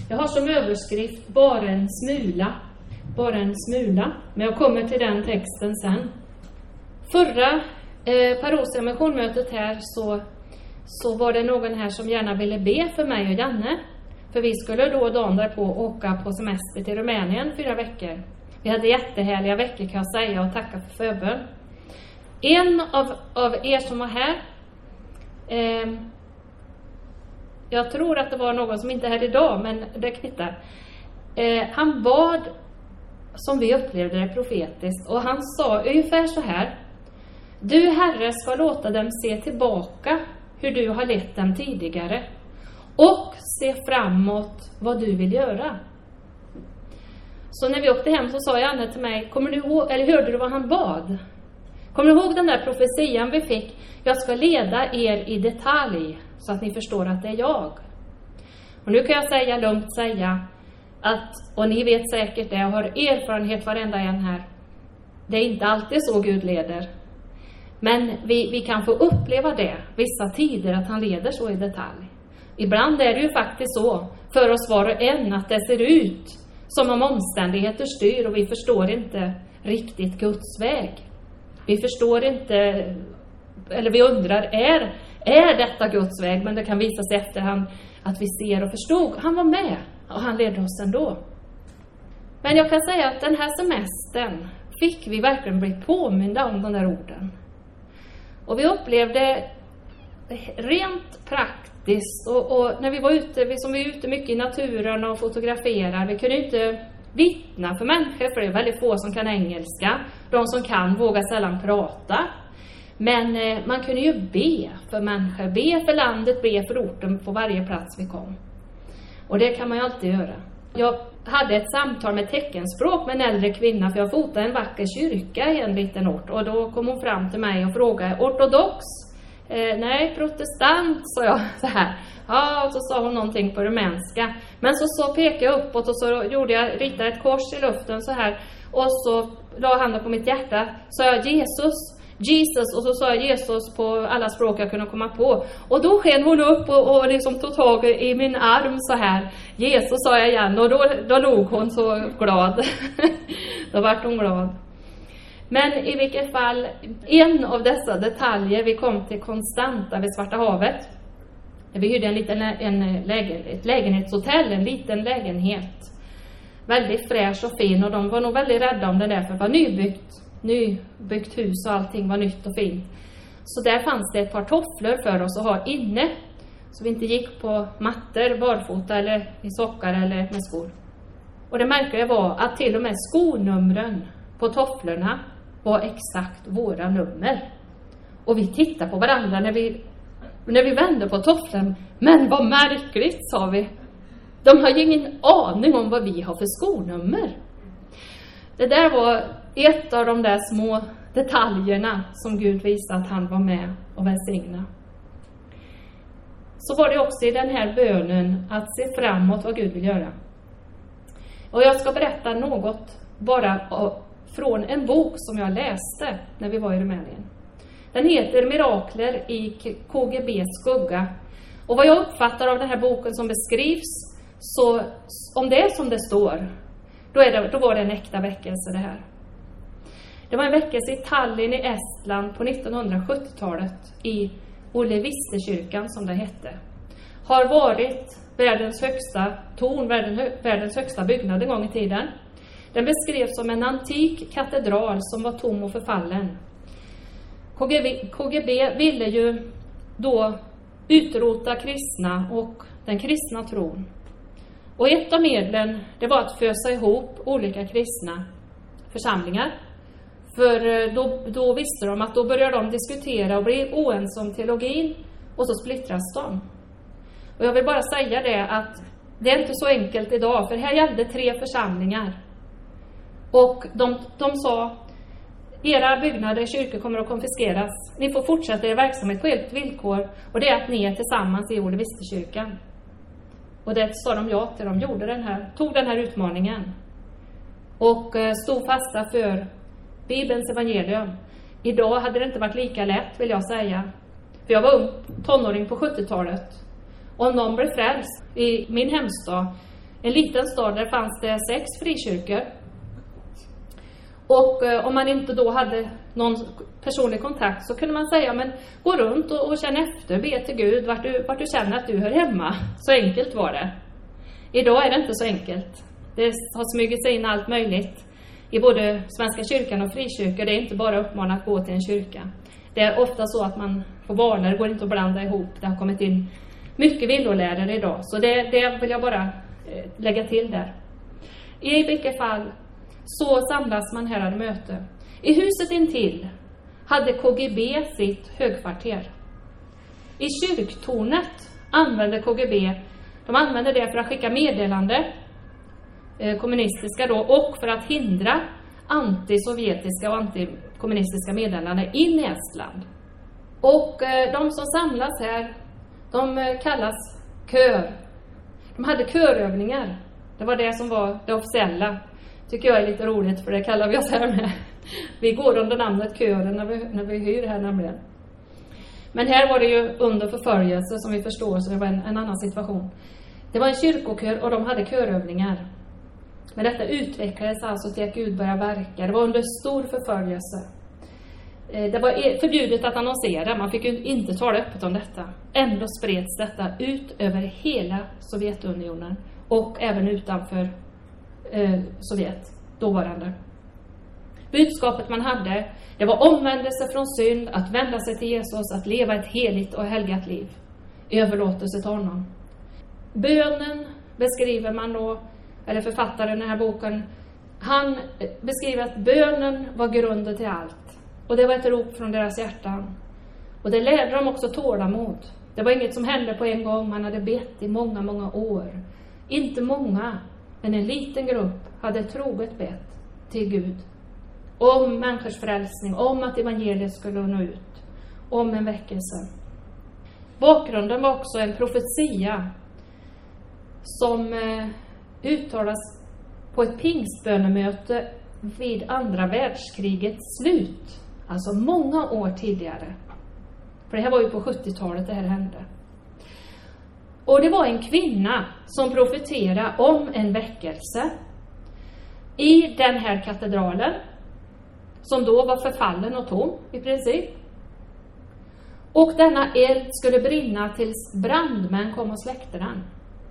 Jag har som överskrift bara en smula. Bara en smula. Men jag kommer till den texten sen. Förra Parousia missionmötet här så var det någon här som gärna ville be för mig och Janne. För vi skulle då dagen därpå åka på semester till Rumänien 4 veckor. Vi hade jättehärliga veckor kan jag säga och tacka för förbön. En av er som var här, jag tror att det var någon som inte är här idag, men det kvittar. Han bad, som vi upplevde det profetiskt, och han sa ungefär så här: du Herre ska låta dem se tillbaka hur du har lett dem tidigare och se framåt vad du vill göra. Så när vi åkte hem så sa Janne till mig, kommer du ihåg, eller hörde du vad han bad? Kommer du ihåg den där profetian vi fick? Jag ska leda er i detalj så att ni förstår att det är jag. Och nu kan jag lugnt säga att, och ni vet säkert det, jag har erfarenhet varenda en här. Det är inte alltid så Gud leder. Men vi kan få uppleva det vissa tider att han leder så i detalj. Ibland är det ju faktiskt så för oss var och en att det ser ut som om omständigheter styr och vi förstår inte riktigt Guds väg. Vi förstår inte, eller vi undrar, är detta Guds väg? Men det kan visa sig efterhand att vi ser och förstod. Han var med och han ledde oss ändå. Men jag kan säga att den här semestern fick vi verkligen bli påminda om de där orden. Och vi upplevde rent praktiskt och när vi var ute, som vi är ute mycket i naturen och fotograferar, vi kunde inte vittna för människor, för det är väldigt få som kan engelska. De som kan vågar sällan prata. Men man kunde ju be för människor, be för landet, be för orten på varje plats vi kom. Och det kan man ju alltid göra. Jag hade ett samtal med teckenspråk med en äldre kvinna, för jag fotade en vacker kyrka i en liten ort. Och då kom hon fram till mig och frågade, ortodox? Nej, protestant, sa jag så här. Ja, och så sa hon någonting på rumänska. Men så pekade jag uppåt och så ritade ett kors i luften så här. Och så la handen på mitt hjärta, sa jag Jesus, och så sa jag Jesus på alla språk jag kunde komma på. Och då sken hon upp och liksom tog tag i min arm så här. Jesus sa jag igen, och då låg hon så glad. Då vart hon glad. Men i vilket fall, en av dessa detaljer, vi kom till Konstanta vid Svarta havet. Vi hyrde ett lägenhetshotell, en liten lägenhet. Väldigt fräsch och fin, och de var nog väldigt rädda om det där, för det var nybyggt hus och allting var nytt och fint. Så där fanns det ett par tofflor för oss att ha inne, så vi inte gick på mattor, barfota eller i sockar eller med skor. Och det märkliga var att till och med skonumren på tofflorna var exakt våra nummer. Och vi tittade på varandra när vi vände på tofflan. Men vad märkligt, sa vi. De har ju ingen aning om vad vi har för skonummer. Det där var ett av de där små detaljerna som Gud visade att han var med och välsigna. Så var det också i den här bönen att se framåt vad Gud vill göra. Och jag ska berätta något bara från en bok som jag läste när vi var i Rumänien. Den heter Mirakler i KGBs skugga. Och vad jag uppfattar av den här boken som beskrivs, så om det är som det står, då var det en äkta väckelse det här. Det var en väckelse i Tallinn i Estland på 1970-talet i Olevistekyrkan som det hette. Har varit världens högsta torn, världens högsta byggnad en gång i tiden. Den beskrevs som en antik katedral som var tom och förfallen. KGB ville ju då utrota kristna och den kristna tron. Och ett av medlen, det var att fösa ihop olika kristna församlingar. För då visste de att då började de diskutera och bli oense om teologin, och så splittras de. Och jag vill bara säga det att det är inte så enkelt idag, för här gällde 3 församlingar. Och de sa, era byggnader, kyrkor kommer att konfiskeras. Ni får fortsätta er verksamhet på helt villkor, och det är att ni är tillsammans i Olevistekyrkan. Och det sa de ja till. De tog den här utmaningen. Och stod fasta för Bibelns evangelium. Idag hade det inte varit lika lätt, vill jag säga. För jag var ung tonåring på 70-talet. Och om någon blev frälst i min hemstad, En liten stad, där fanns det 6 frikyrkor. Och om man inte då hade någon personlig kontakt så kunde man säga, men gå runt och känn efter, be till Gud vart du känner att du hör hemma. Så enkelt var det. Idag är det inte så enkelt. Det har smugit sig in allt möjligt i både Svenska kyrkan och frikyrkor. Det är inte bara uppmanat att gå till en kyrka. Det är ofta så att man får varna, det går inte att blanda ihop. Det har kommit in mycket villolärare idag. Så det vill jag bara lägga till där. I vilket fall så samlas man här i möte. I huset intill hade KGB sitt högkvarter. I kyrktornet använde KGB, de använde det för att skicka meddelande, kommunistiska då, och för att hindra antisovjetiska och antikommunistiska meddelanden in i Estland. Och de som samlas här, de kallas kör. De hade körövningar. Det var det som var det officiella. Tycker jag är lite roligt, för det kallar vi oss här med. Vi går under namnet kören när vi hyr här nämligen. Men här var det ju under förföljelse som vi förstår, så det var en annan situation. Det var en kyrkokör och de hade körövningar. Men detta utvecklades alltså till att Gud började verka. Det var under stor förföljelse. Det var förbjudet att annonsera. Man fick ju inte tala öppet om detta. Ändå spreds detta ut över hela Sovjetunionen. Och även utanför Sovjet, dåvarande. Budskapet man hade, det var omvändelse från synd, att vända sig till Jesus, att leva ett heligt och helgat liv. Överlåtelse till honom. Bönen beskriver man då, eller författaren i den här boken, han beskriver att bönen var grunden till allt. Och det var ett rop från deras hjärtan. Och det lärde dem också tålamod. Det var inget som hände på en gång, man hade bett i många, många år. Inte många, men en liten grupp hade troget bett till Gud. Om människors frälsning, om att evangeliet skulle nå ut, om en väckelse. Bakgrunden var också en profetia som uttalas på ett pingstbönemöte vid andra världskrigets slut. Alltså många år tidigare. För det här var ju på 70-talet det här hände. Och det var en kvinna som profeterade om en väckelse i den här katedralen, som då var förfallen och tom i princip. Och denna eld skulle brinna tills brandmän kom och släckte den.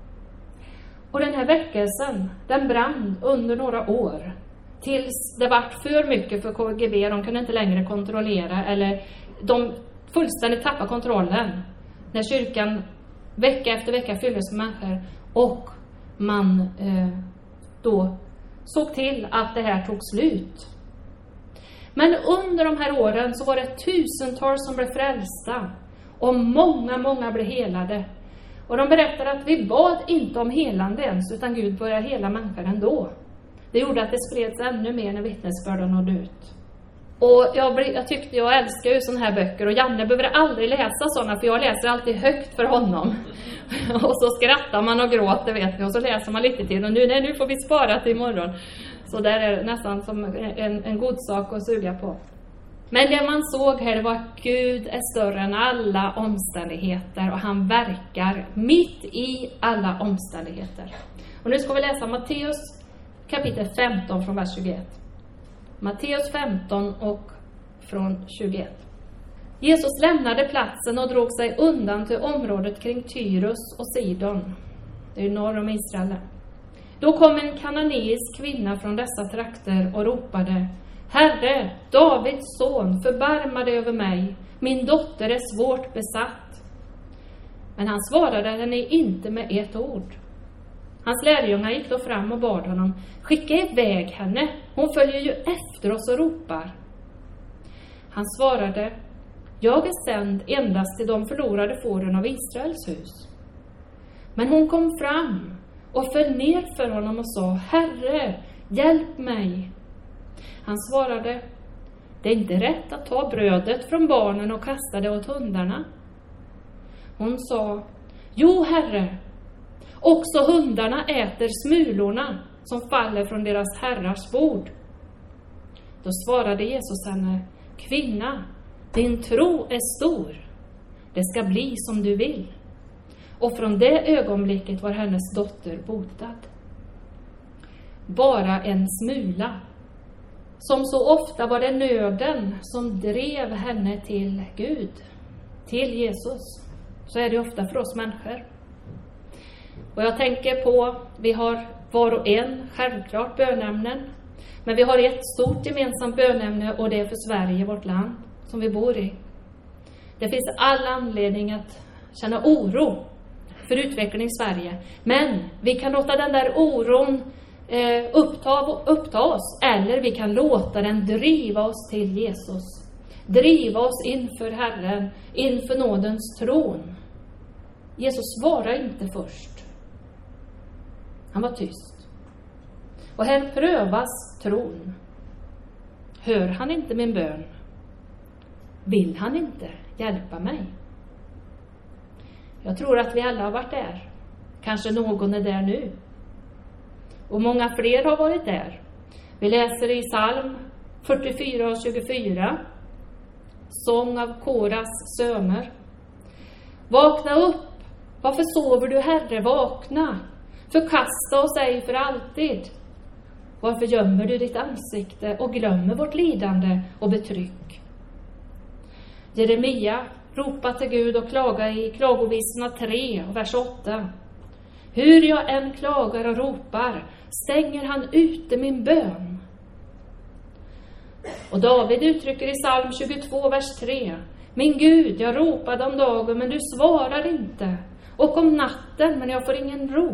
Och den här väckelsen, den brann under några år. Tills det var för mycket för KGB. De kunde inte längre kontrollera, eller de fullständigt tappade kontrollen. När kyrkan vecka efter vecka fylldes med människor. Och man då såg till att det här tog slut. Men under de här åren så var det tusentals som blev frälsta. Och många blev helade. Och de berättade att vi bad inte om helande ens, utan Gud började hela människan ändå. Det gjorde att det spreds ännu mer när vittnesbörden nådde ut. Och jag älskar ju såna här böcker, och Janne behöver aldrig läsa såna, för jag läser alltid högt för honom. Och så skrattar man och gråter, vet ni, och så läser man lite till, och nu får vi spara till imorgon. Så där är det nästan som en god sak att suga på. Men det man såg här var att Gud är större än alla omständigheter, och han verkar mitt i alla omständigheter. Och nu ska vi läsa Matteus kapitel 15 från vers 21. Matteus 15 och från 21. Jesus lämnade platsen och drog sig undan till området kring Tyrus och Sidon. Det är norr om Israel. Då kom en kananeisk kvinna från dessa trakter och ropade: Herre, Davids son, förbarma dig över mig. Min dotter är svårt besatt. Men han svarade henne inte med ett ord. Hans lärjungar gick då fram och bad honom: skicka iväg henne, hon följer ju efter oss och ropar. Han svarade: jag är sänd endast till de förlorade fåren av Israels hus. Men hon kom fram och föll ner för honom och sa: Herre, hjälp mig. Han svarade: det är inte rätt att ta brödet från barnen och kasta det åt hundarna. Hon sa: jo, Herre, också hundarna äter smulorna som faller från deras herrars bord. Då svarade Jesus henne: kvinna, din tro är stor. Det ska bli som du vill. Och från det ögonblicket var hennes dotter botad. bara en smula. Som så ofta var det nöden som drev henne till Gud, till Jesus. Så är det ofta för oss människor. Och jag tänker på, vi har var och en självklart bönämnen. Men vi har ett stort gemensamt bönämne, och det är för Sverige, vårt land, som vi bor i. Det finns all anledning att känna oro för utvecklingen i Sverige. Men vi kan låta den där oron uppta oss, eller vi kan låta den driva oss till Jesus. Driva oss inför Herren, inför nådens tron. Jesus svarar inte först. Han var tyst. Och här prövas tron. Hör han inte min bön? Vill han inte hjälpa mig? Jag tror att vi alla har varit där. Kanske någon är där nu. Och många fler har varit där. Vi läser i psalm 44 och 24. Sång av Koras söner. Vakna upp. Varför sover du, Herre? Vakna. Förkasta oss ej för alltid. Varför gömmer du ditt ansikte och glömmer vårt lidande och betryck? Jeremia ropar till Gud och klagar i klagovisorna 3, vers 8. Hur jag än klagar och ropar, stänger han ute min bön. Och David uttrycker i psalm 22, vers 3. Min Gud, jag ropade om dagen, men du svarar inte. Och om natten, men jag får ingen ro.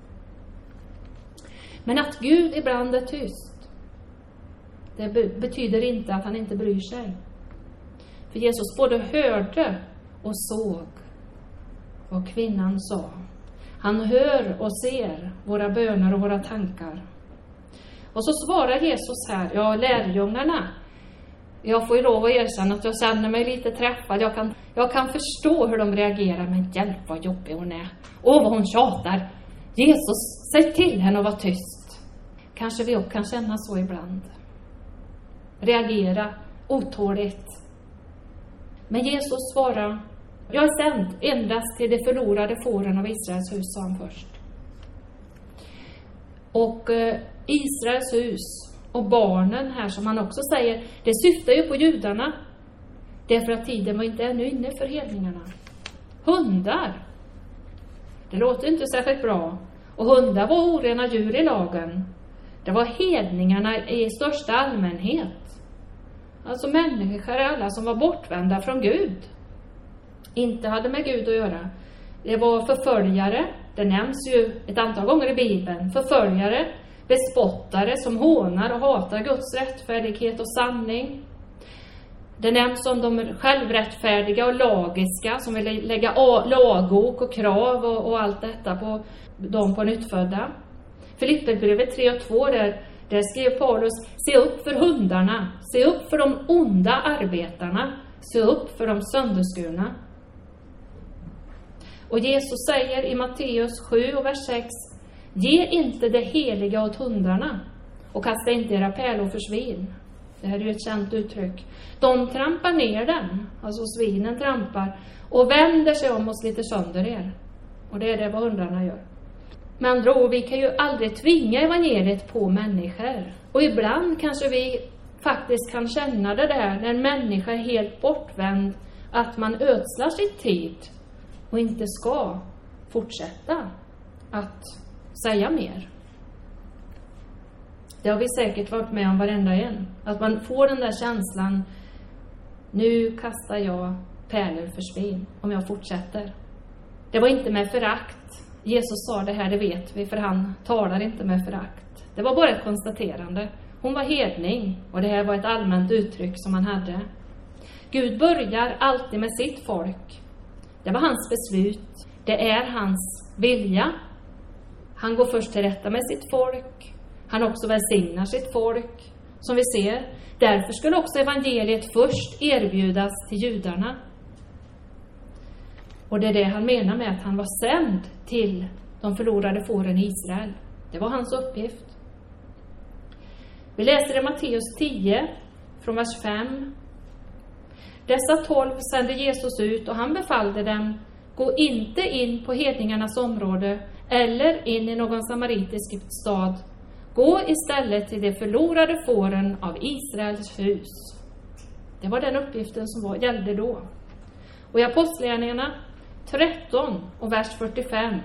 Men att Gud ibland är tyst, det betyder inte att han inte bryr sig. För Jesus både hörde och såg vad kvinnan sa. Han hör och ser våra böner och våra tankar. Och så svarar Jesus här, ja, lärjungarna. Jag får ju lov att erkänna att jag känner mig lite träffad. Jag kan förstå hur de reagerar, men hjälp vad jobbig hon är. Åh, vad hon tjatar. Jesus, säg till henne att vara tyst. Kanske vi också kan känna så ibland. Reagera otåligt. Men Jesus svarar, jag är sänd endast till de förlorade fåren av Israels hus, sa han först. Och Israels hus och barnen här, som han också säger, det syftar ju på judarna. Därför att tiden var inte ännu inne för hedningarna. Hundar. Det låter inte särskilt bra. Och hundar var orena djur i lagen. Det var hedningarna i största allmänhet. Alltså människor, alla som var bortvända från Gud. Inte hade med Gud att göra. Det var förföljare. Det nämns ju ett antal gånger i Bibeln. Förföljare, bespottare som hånar och hatar Guds rättfärdighet och sanning. Det nämns om de självrättfärdiga och lagiska som vill lägga lagok och krav och allt detta på de på nyttfödda. Filipperbrevet 3 och 2 där skrev Paulus, se upp för hundarna, se upp för de onda arbetarna, se upp för de sönderskurna. Och Jesus säger i Matteus 7 och vers 6, ge inte det heliga åt hundarna och kasta inte era pärlor för svin. Det här är ju ett känt uttryck. De trampar ner den, alltså svinen trampar, och vänder sig om och sliter sönder er. Och det är det vad hundarna gör. Men andra ord, vi kan ju aldrig tvinga evangeliet på människor. Och ibland kanske vi faktiskt kan känna det där när en människa är helt bortvänd, att man ödslar sin tid och inte ska fortsätta att säga mer. Det har vi säkert varit med om varenda en. Att man får den där känslan, nu kastar jag pärlor för svin om jag fortsätter. Det var inte med förakt. Jesus sa det här, det vet vi, för han talar inte med förakt. Det var bara ett konstaterande. Hon var hedning och det här var ett allmänt uttryck som han hade. Gud börjar alltid med sitt folk. Det var hans beslut. Det är hans vilja. Han går först till rätta med sitt folk. Han också välsignar sitt folk, som vi ser. Därför skulle också evangeliet först erbjudas till judarna. Och det är det han menar med att han var sänd till de förlorade fåren i Israel. Det var hans uppgift. Vi läser i Matteus 10 från vers 5. Dessa 12 sände Jesus ut och han befallde dem, gå inte in på hedningarnas område eller in i någon samaritisk stad. Gå istället till de förlorade fåren av Israels hus. Det var den uppgiften som gällde då. Och i Apostlagärningarna 13 och vers 45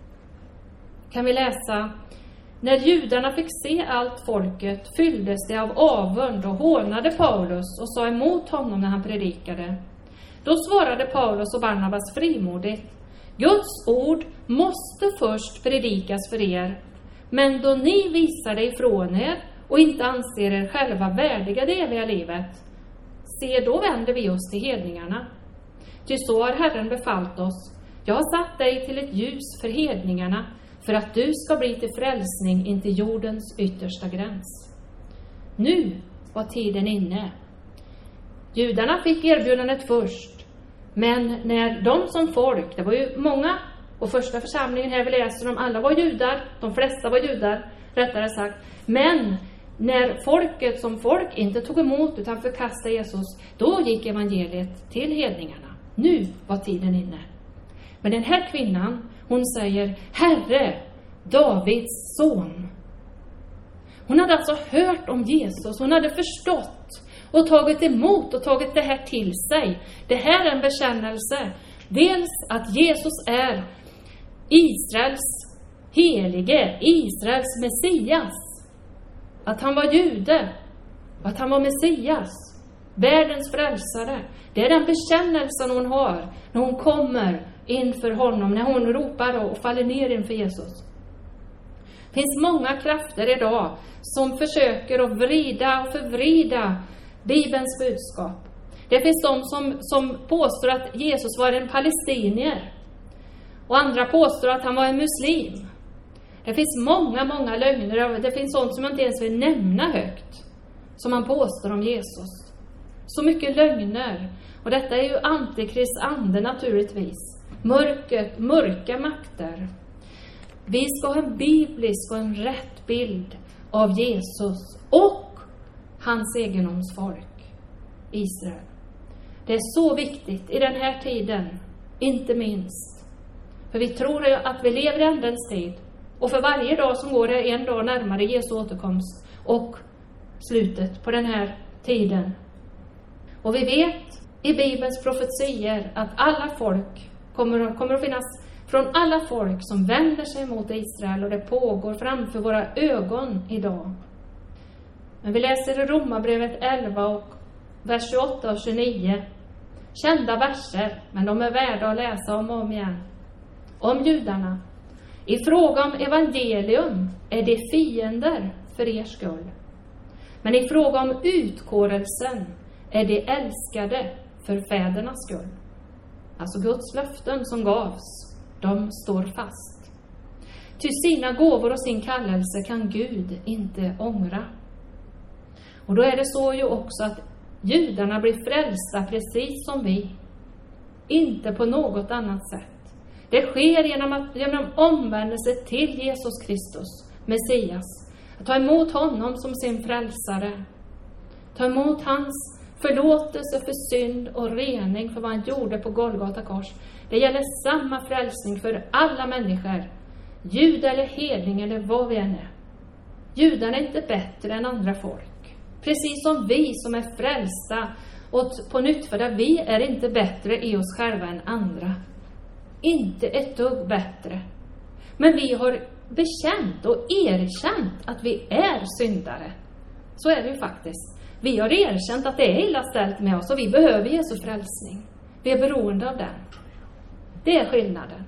kan vi läsa: när judarna fick se allt folket fylldes det av avund och hånade Paulus och sa emot honom när han predikade. Då svarade Paulus och Barnabas frimodigt: Guds ord måste först predikas för er, men då ni visar det ifrån er och inte anser er själva värdiga det eviga livet, se, då vänder vi oss till hedningarna. Ty så har Herren befallt oss: jag har satt dig till ett ljus för hedningarna, för att du ska bli till frälsning intill jordens yttersta gräns. Nu var tiden inne. Judarna fick erbjudandet först, men när de som folk, det var ju många, och första församlingen här vi läser om, alla var judar, de flesta var judar, rättare sagt. Men när folket som folk inte tog emot utan förkastade Jesus, då gick evangeliet till hedningarna. Nu var tiden inne. Men den här kvinnan, hon säger: Herre, Davids son. Hon hade alltså hört om Jesus, hon hade förstått och tagit emot och tagit det här till sig. Det här är en bekännelse. Dels att Jesus är Israels helige, Israels Messias. Att han var jude, att han var Messias, världens frälsare. Det är den bekännelsen hon har när hon kommer inför honom, när hon ropar och faller ner inför Jesus. Det finns många krafter idag som försöker att vrida och förvrida Bibelns budskap. Det finns de som påstår att Jesus var en palestinier, och andra påstår att han var en muslim. Det finns många lögner. Det finns sånt som man inte ens vill nämna högt, som man påstår om Jesus. Så mycket lögner. Och detta är ju antikrist ande naturligtvis. Mörka makter. Vi ska ha en biblisk och en rätt bild av Jesus och hans egendomsfolk, Israel. Det är så viktigt i den här tiden, inte minst. För vi tror att vi lever i ändens tid. Och för varje dag som går är en dag närmare Jesu återkomst och slutet på den här tiden. Och vi vet i Bibelns profetier att alla folk kommer att finnas, från alla folk som vänder sig mot Israel, och det pågår framför våra ögon idag. Men vi läser i Romarbrevet 11 och vers 28 och 29. Kända verser, men de är värda att läsa om och om igen. Om judarna. I fråga om evangelium är det fiender för er skull. Men i fråga om utkårelsen är det älskade för fädernas skull. Alltså Guds löften som gavs, de står fast. Ty sina gåvor och sin kallelse kan Gud inte ångra. Och då är det så ju också att judarna blir frälsta precis som vi. Inte på något annat sätt. Det sker genom omvändelse till Jesus Kristus, Messias. Att ta emot honom som sin frälsare. Ta emot hans förlåtelse för synd och rening för vad han gjorde på Golgata kors. Det gäller samma frälsning för alla människor. Jud eller hedning eller vad vi än är. Judarna är inte bättre än andra folk. Precis som vi som är frälsta och på nyttfödda, vi är inte bättre i oss själva än andra. Inte ett dugg bättre. Men vi har bekänt och erkänt att vi är syndare. Så är det ju faktiskt. Vi har erkänt att det är illa ställt med oss och vi behöver Jesu frälsning. Vi är beroende av den. Det är skillnaden.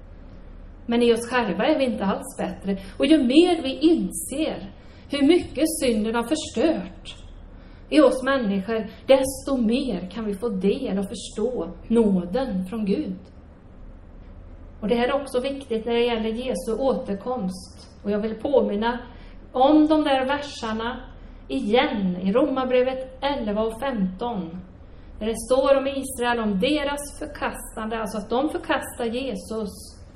Men i oss själva är vi inte alls bättre. Och ju mer vi inser hur mycket synden har förstört i oss människor, desto mer kan vi få del och förstå nåden från Gud. Och det här är också viktigt när det gäller Jesu återkomst. Och jag vill påminna om de där verserna igen i Romarbrevet 11 och 15. Där det står om Israel, om deras förkastande, alltså att de förkastar Jesus,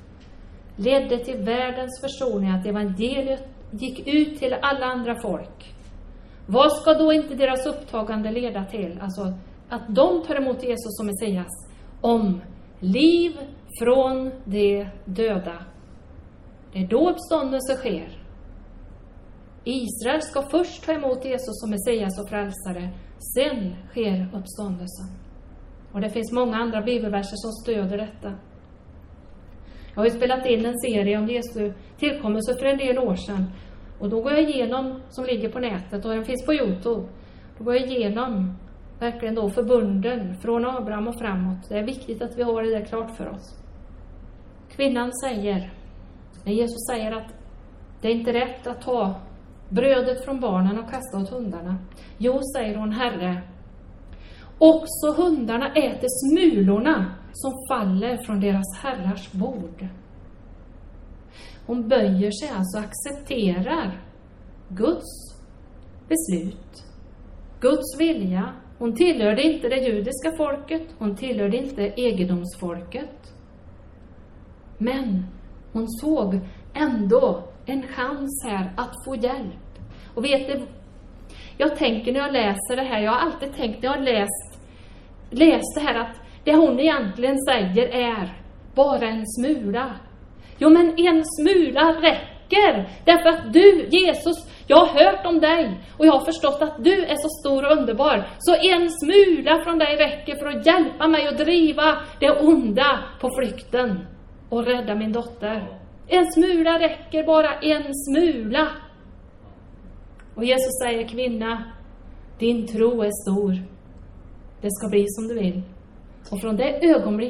ledde till världens försoning, att evangeliet gick ut till alla andra folk. Vad ska då inte deras upptagande leda till? Alltså att de tar emot Jesus som Messias. Om liv från de döda. Det är då uppståndelse sker. Israel ska först ta emot Jesus som Messias och frälsare. Sen sker uppståndelsen. Och det finns många andra bibelverser som stöder detta. Jag har ju spelat in en serie om Jesu tillkommelse för en del år sedan. Och då går jag igenom, som ligger på nätet och den finns på YouTube. Då går jag igenom verkligen då förbunden från Abraham och framåt. Det är viktigt att vi har det där klart för oss. Kvinnan säger, när Jesus säger att det är inte rätt att ta brödet från barnen och kasta åt hundarna. Jo, säger hon, Herre, också hundarna äter smulorna som faller från deras herrars bord. Hon böjer sig alltså och accepterar Guds beslut, Guds vilja. Hon tillhörde inte det judiska folket, hon tillhörde inte egendomsfolket. Men hon såg ändå en chans här att få hjälp. Och vet du, jag tänker när jag läser det här, jag har alltid tänkt när jag har läst det här, att det hon egentligen säger är bara en smula. Jo, men en smula räcker. Därför att du, Jesus, jag har hört om dig och jag har förstått att du är så stor och underbar. Så en smula från dig räcker för att hjälpa mig att driva det onda på flykten och rädda min dotter. En smula räcker, bara en smula. Och Jesus säger, kvinna, din tro är stor. Det ska bli som du vill. Och från det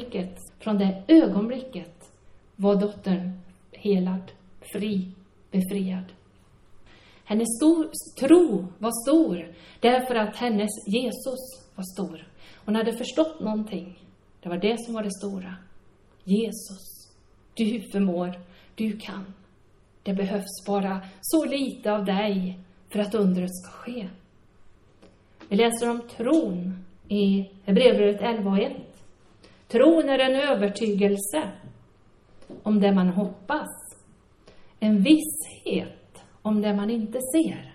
ögonblicket var dottern helad, fri, befriad. Hennes tro var stor därför att hennes Jesus var stor. Hon hade förstått någonting. Det var det som var det stora. Jesus, du förmår, du kan. Det behövs bara så lite av dig för att undret ska ske. Vi läser om tron i Hebreerbrevet 11:1. Tron är en övertygelse om det man hoppas. En visshet om det man inte ser.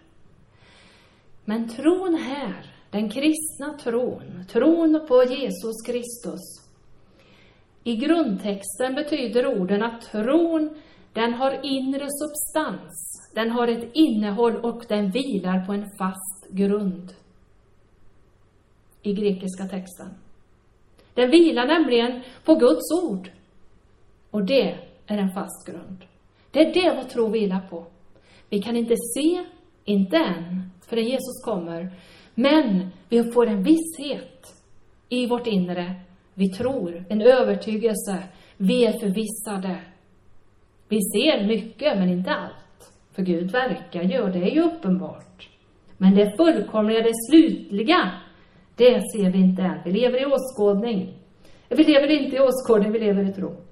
Men tron här, den kristna tron på Jesus Kristus. I grundtexten betyder orden att tron, den har inre substans. Den har ett innehåll och den vilar på en fast grund. I grekiska texten. Den vilar nämligen på Guds ord. Och det är en fast grund. Det är det vår tro vilar på. Vi kan inte se, inte än, förrän Jesus kommer. Men vi får en visshet i vårt inre. Vi tror, en övertygelse. Vi är förvissade. Vi ser mycket, men inte allt. För Gud verkar ju, och det är ju uppenbart. Men det fullkomliga, det slutliga, det ser vi inte än. Vi lever i åskådning. Vi lever inte i åskådning, vi lever i tro.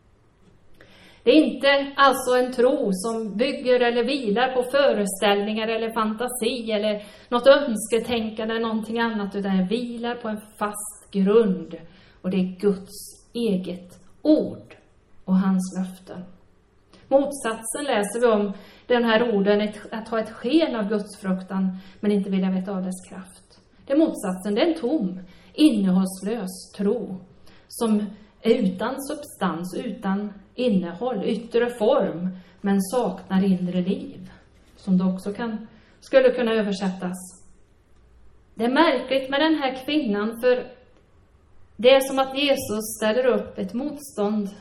Det är inte alltså en tro som bygger eller vilar på föreställningar eller fantasi eller något önsketänkande eller någonting annat, utan det vilar på en fast grund. Och det är Guds eget ord och hans löften. Motsatsen läser vi om den här orden, att ha ett sken av Guds fruktan men inte vilja veta av dess kraft. Det är motsatsen, det är en tom, innehållslös tro som är utan substans, utan innehåll, yttre form, men saknar inre liv. Som det också skulle kunna översättas. Det är märkligt med den här kvinnan, för det är som att Jesus ställer upp ett motstånd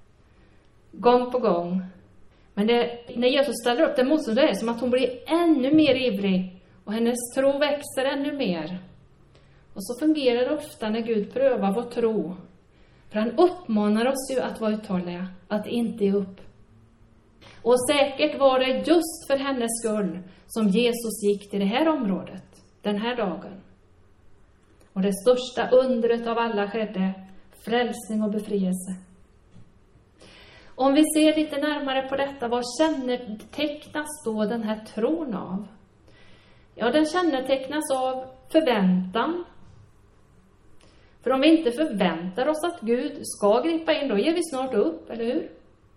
gång på gång. Men när Jesus ställer upp det motståndet, det är som att hon blir ännu mer ivrig och hennes tro växer ännu mer. Och så fungerar det ofta när Gud prövar vår tro. För han uppmanar oss ju att vara uthålliga, att inte ge upp. Och säkert var det just för hennes skull som Jesus gick till det här området, den här dagen. Och det största undret av alla skedde, frälsning och befrielse. Om vi ser lite närmare på detta, vad kännetecknas då den här tron av? Ja, den kännetecknas av förväntan. För om vi inte förväntar oss att Gud ska gripa in, då ger vi snart upp, eller hur?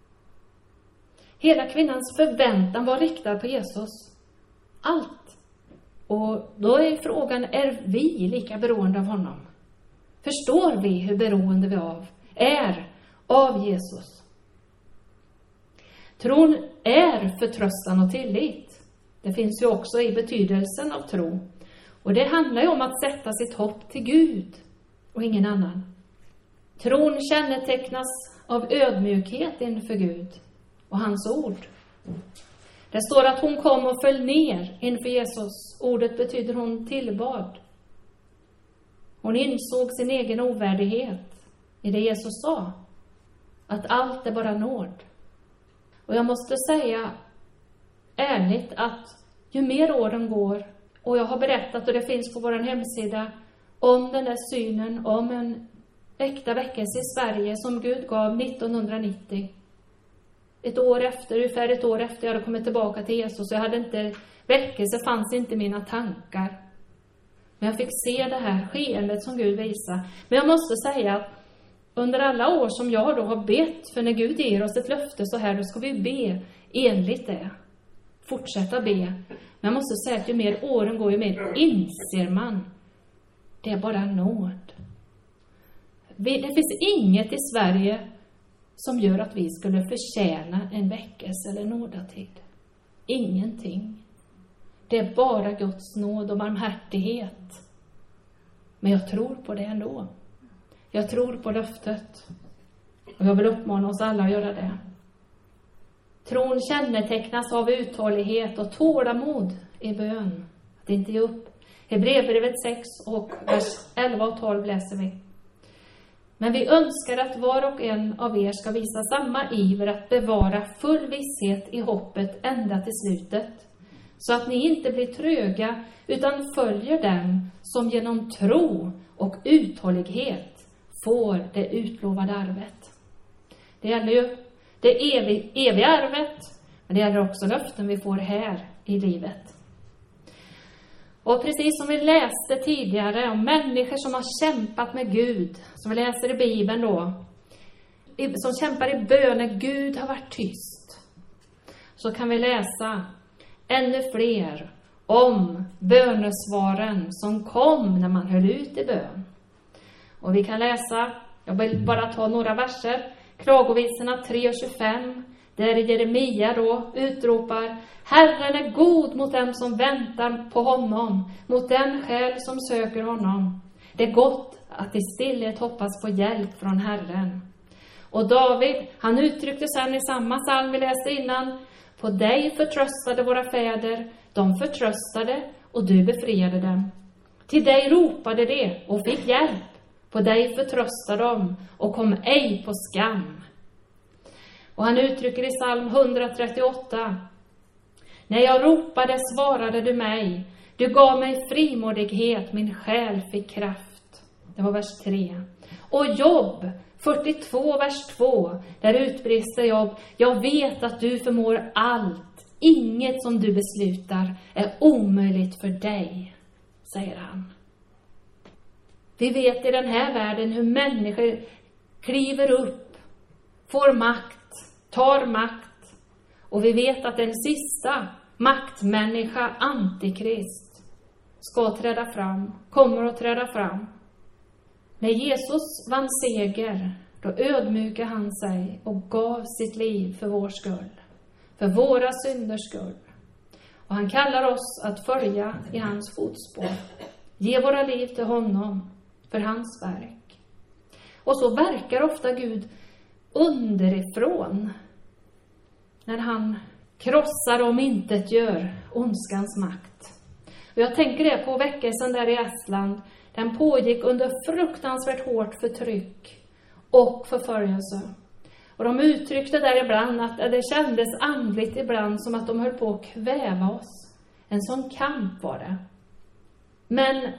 Hela kvinnans förväntan var riktad på Jesus. Allt. Och då är frågan, är vi lika beroende av honom? Förstår vi hur beroende vi är av Jesus? Tron är förtröstan och tillit. Det finns ju också i betydelsen av tro. Och det handlar ju om att sätta sitt hopp till Gud och ingen annan. Tron kännetecknas av ödmjukhet inför Gud och hans ord. Det står att hon kom och föll ner inför Jesus. Ordet betyder hon tillbad. Hon insåg sin egen ovärdighet i det Jesus sa. Att allt är bara nåd. Och jag måste säga ärligt att ju mer åren går, och jag har berättat och det finns på vår hemsida om den där synen om en äkta väckelse i Sverige som Gud gav 1990. Ungefär ett år efter jag hade kommit tillbaka till Jesus. Väckelse fanns inte i mina tankar. Men jag fick se det här skeendet som Gud visar. Men jag måste säga att under alla år som jag då har bett, för när Gud ger oss ett löfte så här, då ska vi be enligt det. Fortsätta be. Men jag måste säga att ju mer åren går, ju mer inser man. Det är bara nåd. Det finns inget i Sverige som gör att vi skulle förtjäna en väckelse eller nådatid. Ingenting. Det är bara Guds nåd och barmhärtighet. Men jag tror på det ändå. Jag tror på löftet. Och jag vill uppmana oss alla att göra det. Tron kännetecknas av uthållighet och tålamod i bön. Att inte ge upp. Hebreerbrevet 6 och vers 11 och 12 läser vi. Men vi önskar att var och en av er ska visa samma iver att bevara full visshet i hoppet ända till slutet. Så att ni inte blir tröga utan följer dem som genom tro och uthållighet får det utlovade arvet. Det gäller ju det eviga arvet, men det gäller också löften vi får här i livet. Och precis som vi läste tidigare om människor som har kämpat med Gud, som vi läser i Bibeln då, som kämpar i bön när Gud har varit tyst, så kan vi läsa ännu fler om bönesvaren som kom när man höll ut i bön. Och vi kan läsa, jag vill bara ta några verser, Klagovisorna 3:25, där Jeremia då utropar: Herren är god mot dem som väntar på honom, mot den själ som söker honom. Det är gott att i stillhet hoppas på hjälp från Herren. Och David, han uttryckte sen i samma psalm vi läste innan: På dig förtröstade våra fäder, de förtröstade och du befriade dem. Till dig ropade de och fick hjälp. På dig förtröstade de och kom ej på skam. Och han uttrycker i psalm 138: När jag ropade svarade du mig. Du gav mig frimodighet, min själ fick kraft. Det var vers 3. Och Jobb 42, vers 2. Där utbrister Jobb: Jag vet att du förmår allt. Inget som du beslutar är omöjligt för dig, säger han. Vi vet i den här världen hur människor kliver upp, får makt, tar makt. Och vi vet att den sista maktmänniska, Antikrist, ska träda fram, kommer att träda fram. När Jesus vann seger, då ödmjukade han sig och gav sitt liv för vår skull, för våra synders skull. Och han kallar oss att följa i hans fotspår, ge våra liv till honom för hans verk. Och så verkar ofta Gud underifrån när han krossar och omintetgör ondskans makt. Och jag tänker det på väckelsen där i Estland. Den pågick under fruktansvärt hårt förtryck och förföljelse. Och de uttryckte där ibland att det kändes andligt ibland som att de höll på att kväva oss. En sån kamp var det. Men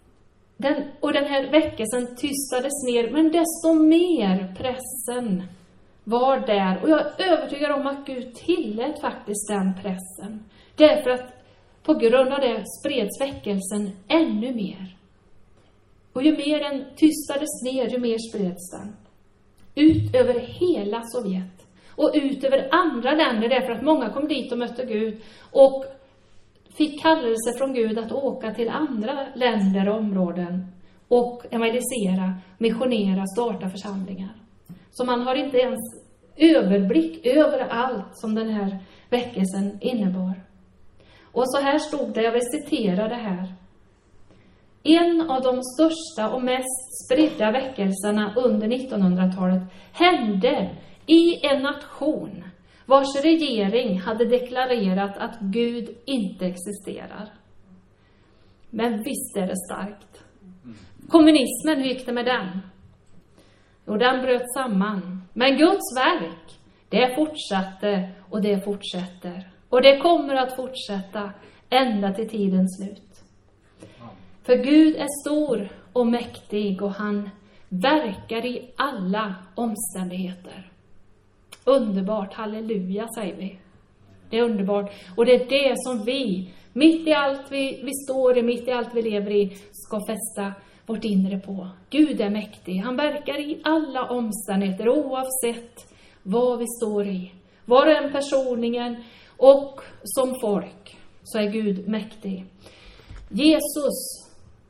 den här väckelsen tystades ner, men desto mer pressen var där. Och jag är övertygad om att Gud tillät faktiskt den pressen. Därför att på grund av det spreds väckelsen ännu mer. Och ju mer den tystades ner, ju mer spreds den. Ut över hela Sovjet. Och ut över andra länder, därför att många kom dit och mötte Gud. Och fick kallelse från Gud att åka till andra länder och områden. Och evangelisera, missionera, starta församlingar. Så man har inte ens överblick över allt som den här väckelsen innebar. Och så här stod det, jag vill citera det här. En av de största och mest spridda väckelserna under 1900-talet hände i en nation vars regering hade deklarerat att Gud inte existerar. Men visst är det starkt. Kommunismen, hur gick det med den? Och den bröt samman. Men Guds verk, det fortsatte och det fortsätter. Och det kommer att fortsätta ända till tidens slut. För Gud är stor och mäktig och han verkar i alla omständigheter. Underbart, halleluja säger vi. Det är underbart. Och det är det som vi, mitt i allt vi står i, mitt i allt vi lever i, ska fästa vårt inre på. Gud är mäktig. Han verkar i alla omständigheter oavsett vad vi står i. Var och en personligen och som folk så är Gud mäktig. Jesus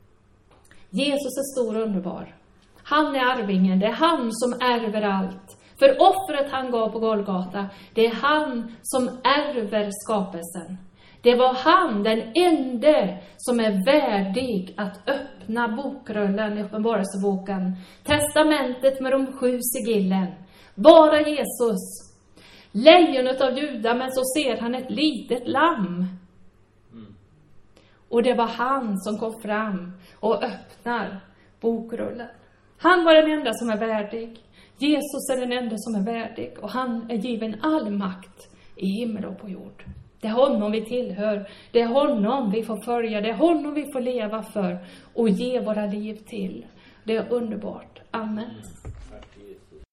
är stor och underbar. Han är arvingen, det är han som ärver allt. För offret han gav på Golgata, det är han som ärver skapelsen. Det var han, den enda som är värdig att öppna bokrullen i Uppenbarelseboken. Testamentet med de 7 sigillen. Bara Jesus. Lejonet av Juda, men så ser han ett litet lamm. Och det var han som kom fram och öppnar bokrullen. Han var den enda som är värdig. Jesus är den enda som är värdig. Och han är given all makt i himmel och på jord. Det är honom vi tillhör. Det är honom vi får följa. Det är honom vi får leva för. Och ge våra liv till. Det är underbart. Amen.